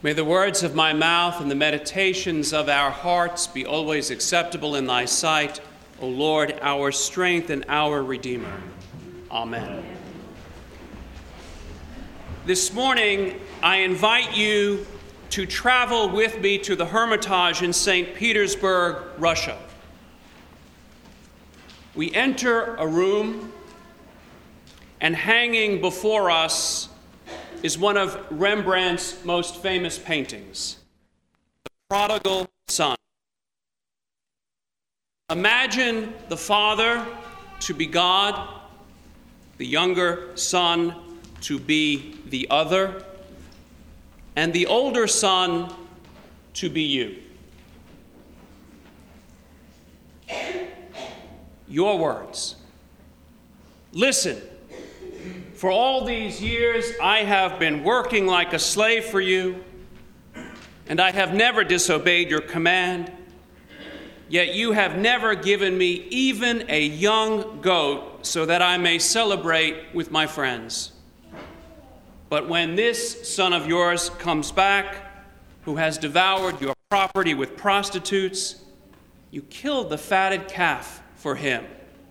May the words of my mouth and the meditations of our hearts be always acceptable in thy sight, O Lord, our strength and our Redeemer. Amen. This morning, I invite you to travel with me to the Hermitage in St. Petersburg, Russia. We enter a room, and hanging before us is one of Rembrandt's most famous paintings, The Prodigal Son. Imagine the father to be God, the younger son to be the other, and the older son to be you. Your words. Listen. For all these years, I have been working like a slave for you, and I have never disobeyed your command, yet you have never given me even a young goat so that I may celebrate with my friends. But when this son of yours comes back, who has devoured your property with prostitutes, you killed the fatted calf for him.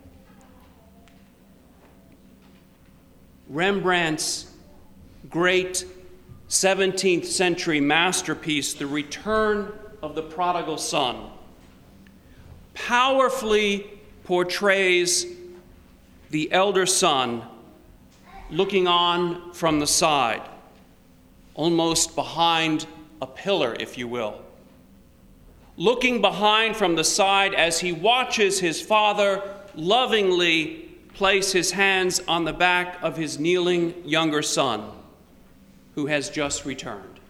Rembrandt's great 17th century masterpiece, The Return of the Prodigal Son, powerfully portrays the elder son looking on from the side, almost behind a pillar, if you will. Looking behind from the side as he watches his father lovingly place his hands on the back of his kneeling younger son, who has just returned.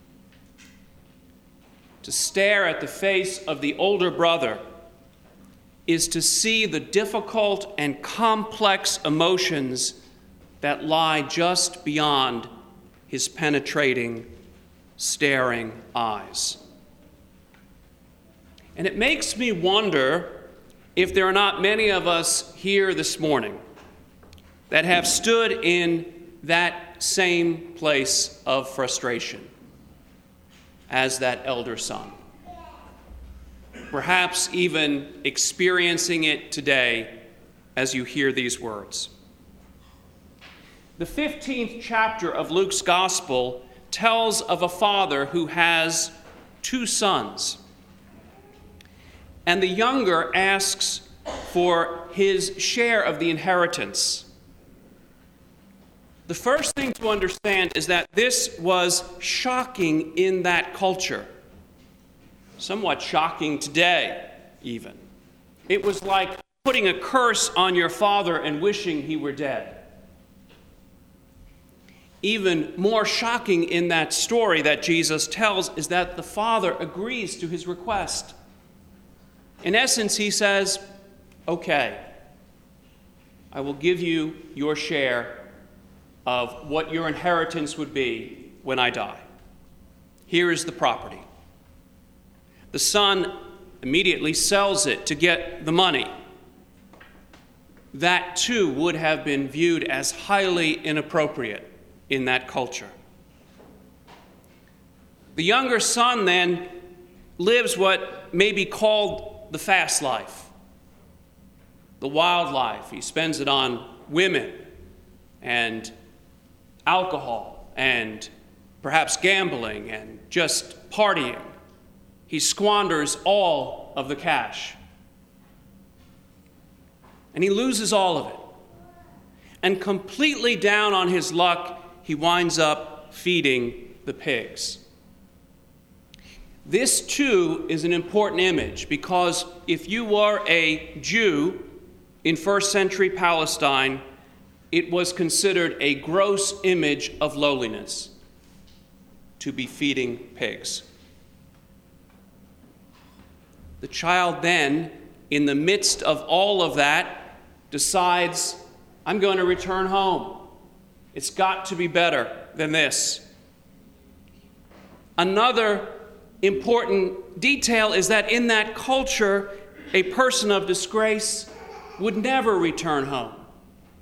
To stare at the face of the older brother is to see the difficult and complex emotions that lie just beyond his penetrating, staring eyes. And it makes me wonder if there are not many of us here this morning that have stood in that same place of frustration as that elder son, perhaps even experiencing it today as you hear these words. The 15th chapter of Luke's Gospel tells of a father who has two sons. And the younger asks for his share of the inheritance. The first thing to understand is that this was shocking in that culture. Somewhat shocking today, even. It was like putting a curse on your father and wishing he were dead. Even more shocking in that story that Jesus tells is that the father agrees to his request. In essence, he says, okay, I will give you your share of what your inheritance would be when I die. Here is the property. The son immediately sells it to get the money. That too would have been viewed as highly inappropriate in that culture. The younger son then lives what may be called the fast life, the wild life. He spends it on women and alcohol and perhaps gambling and just partying. He squanders all of the cash. And he loses all of it. And completely down on his luck, he winds up feeding the pigs. This, too, is an important image because if you were a Jew in first century Palestine, it was considered a gross image of lowliness to be feeding pigs. The child then, in the midst of all of that, decides, I'm going to return home. It's got to be better than this. Another important detail is that in that culture, a person of disgrace would never return home.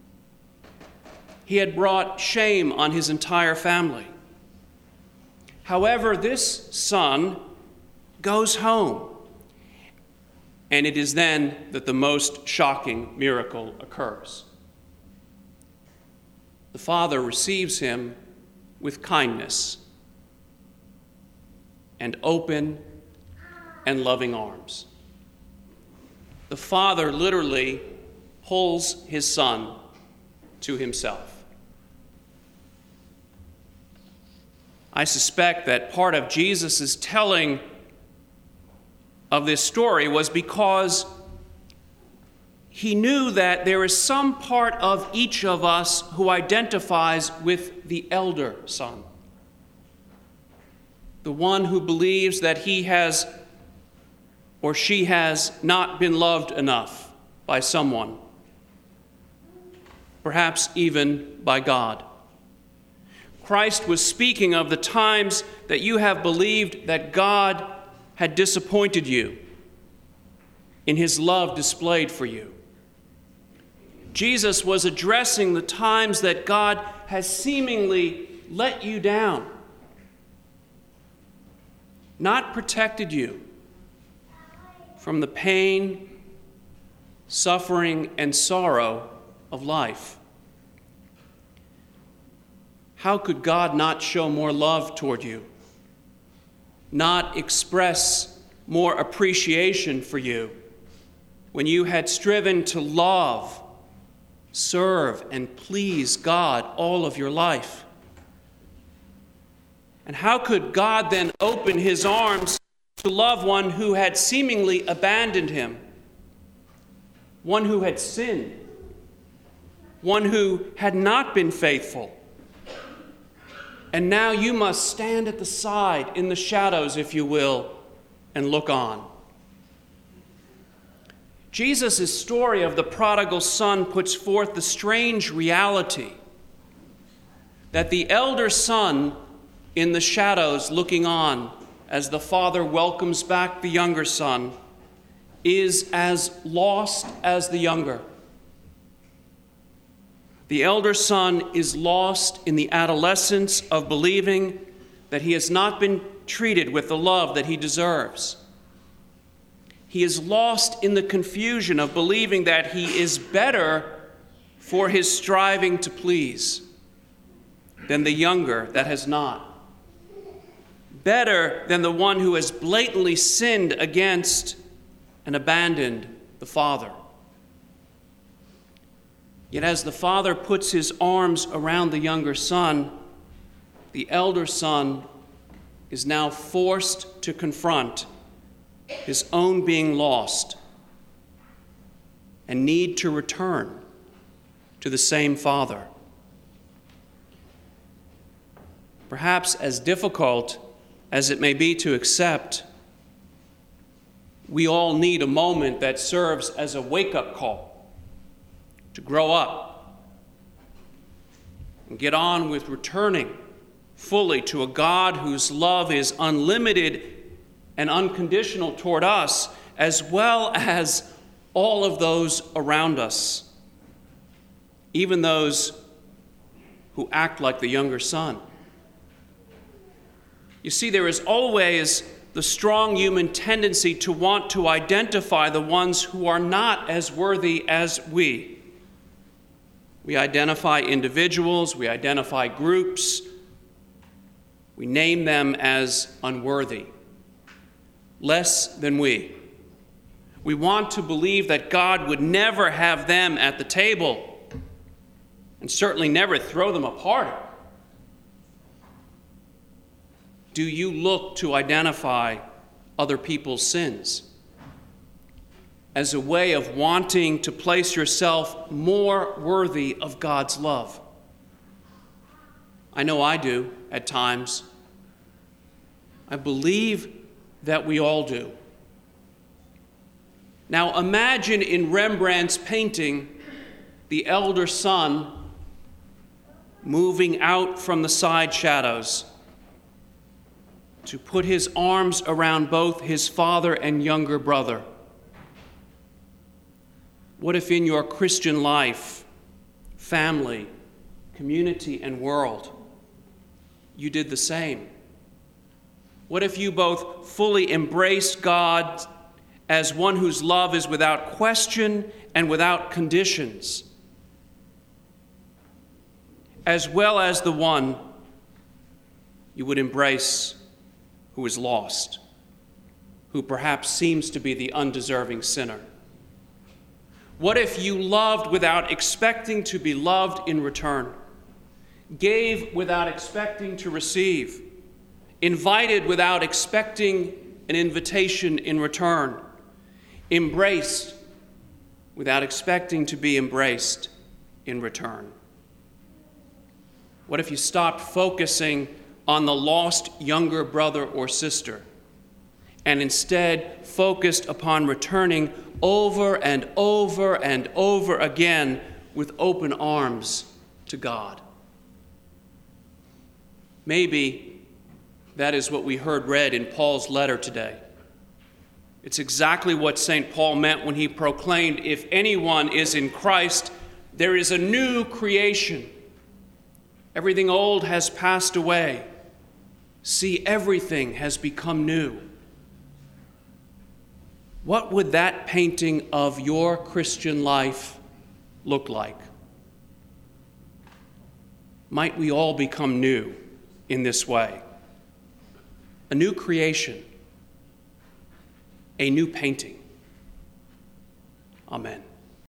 He had brought shame on his entire family. However, this son goes home, and it is then that the most shocking miracle occurs. The father receives him with kindness and open and loving arms. The father literally pulls his son to himself. I suspect that part of Jesus' telling of this story was because he knew that there is some part of each of us who identifies with the elder son, the one who believes that he has or she has not been loved enough by someone, perhaps even by God. Christ was speaking of the times that you have believed that God had disappointed you in his love displayed for you. Jesus was addressing the times that God has seemingly let you down, not protected you from the pain, suffering, and sorrow of life. How could God not show more love toward you, not express more appreciation for you when you had striven to love, serve, and please God all of your life? And how could God then open his arms to love one who had seemingly abandoned him, one who had sinned, one who had not been faithful? And now you must stand at the side, in the shadows, if you will, and look on. Jesus' story of the prodigal son puts forth the strange reality that the elder son in the shadows looking on as the father welcomes back the younger son is as lost as the younger. The elder son is lost in the adolescence of believing that he has not been treated with the love that he deserves. He is lost in the confusion of believing that he is better for his striving to please than the younger that has not. Better than the one who has blatantly sinned against and abandoned the father. Yet as the father puts his arms around the younger son, the elder son is now forced to confront his own being lost and need to return to the same father. Perhaps as difficult as it may be to accept, we all need a moment that serves as a wake-up call to grow up and get on with returning fully to a God whose love is unlimited and unconditional toward us, as well as all of those around us, even those who act like the younger son. You see, there is always the strong human tendency to want to identify the ones who are not as worthy as we. We identify individuals, we identify groups, we name them as unworthy, less than we. We want to believe that God would never have them at the table and certainly never throw them a party. Do you look to identify other people's sins as a way of wanting to place yourself more worthy of God's love? I know I do at times. I believe that we all do. Now imagine in Rembrandt's painting the elder son moving out from the side shadows to put his arms around both his father and younger brother. What if in your Christian life, family, community, and world, you did the same? What if you both fully embraced God as one whose love is without question and without conditions, as well as the one you would embrace who is lost, who perhaps seems to be the undeserving sinner? What if you loved without expecting to be loved in return, gave without expecting to receive, invited without expecting an invitation in return, embraced without expecting to be embraced in return? What if you stopped focusing on the lost younger brother or sister and instead focused upon returning over and over and over again with open arms to God? Maybe that is what we heard read in Paul's letter today. It's exactly what St. Paul meant when he proclaimed, if anyone is in Christ, there is a new creation. Everything old has passed away. See, everything has become new. What would that painting of your Christian life look like? Might we all become new in this way? A new creation, a new painting. Amen.